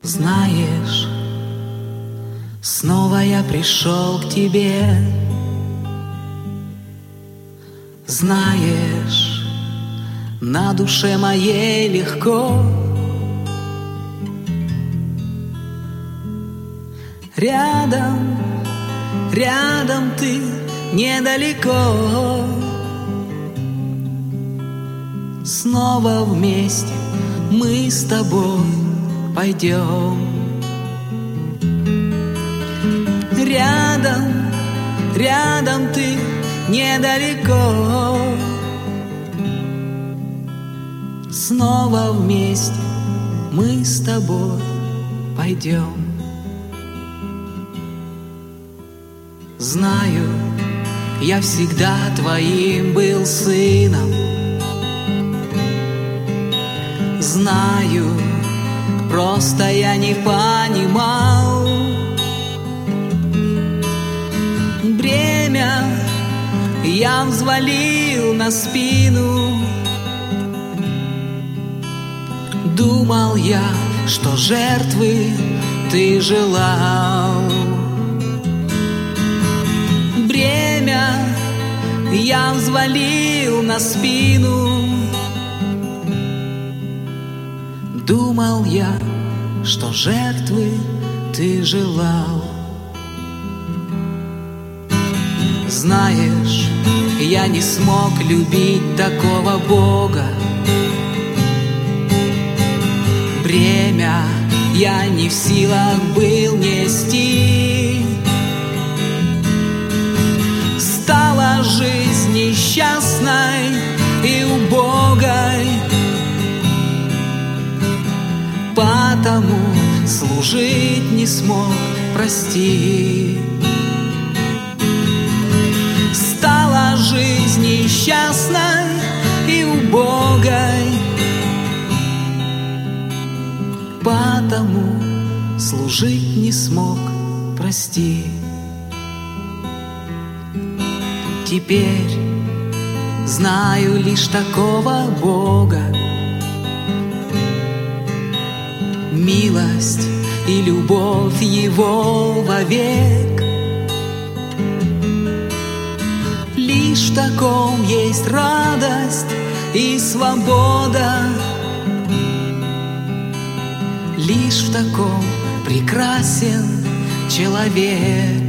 Знаешь, снова я пришел к тебе. Знаешь, на душе моей легко. Рядом, рядом ты, недалеко. Снова вместе мы с тобой пойдем. Рядом, рядом ты, недалеко. Снова вместе мы с тобой пойдем. Знаю, я всегда твоим был сыном. Знаю, просто я не понимал. Бремя я взвалил на спину. Думал я, что жертвы ты желал. Бремя я взвалил на спину. Думал я, что жертвы ты желал. Знаешь, я не смог любить такого Бога. Бремя я не в силах был нести. Стала жизнь несчастной и убогой. Потому служить не смог, прости. Стала жизнь несчастной и убогой. Потому служить не смог, прости. Теперь знаю лишь такого Бога. Милость и любовь Его вовек. Лишь в таком есть радость и свобода. Лишь в таком прекрасен человек.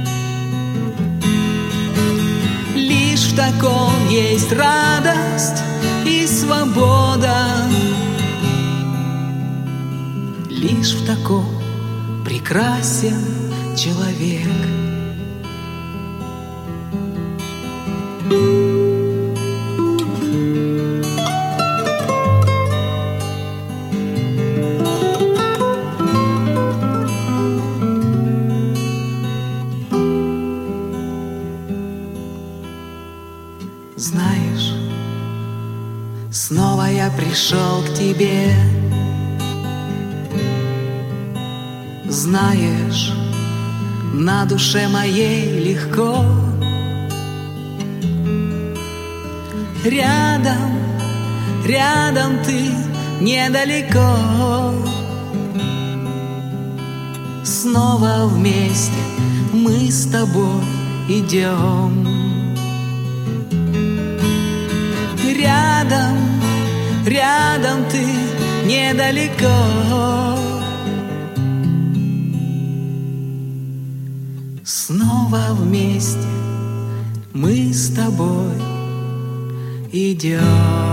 Лишь в таком есть радость и свобода. Лишь в таком прекрасен человек. Знаешь, снова я пришел к тебе. Знаешь, на душе моей легко. Рядом, рядом ты, недалеко. Снова вместе мы с тобой идем. Рядом, рядом ты, недалеко. Снова вместе мы с тобой идем.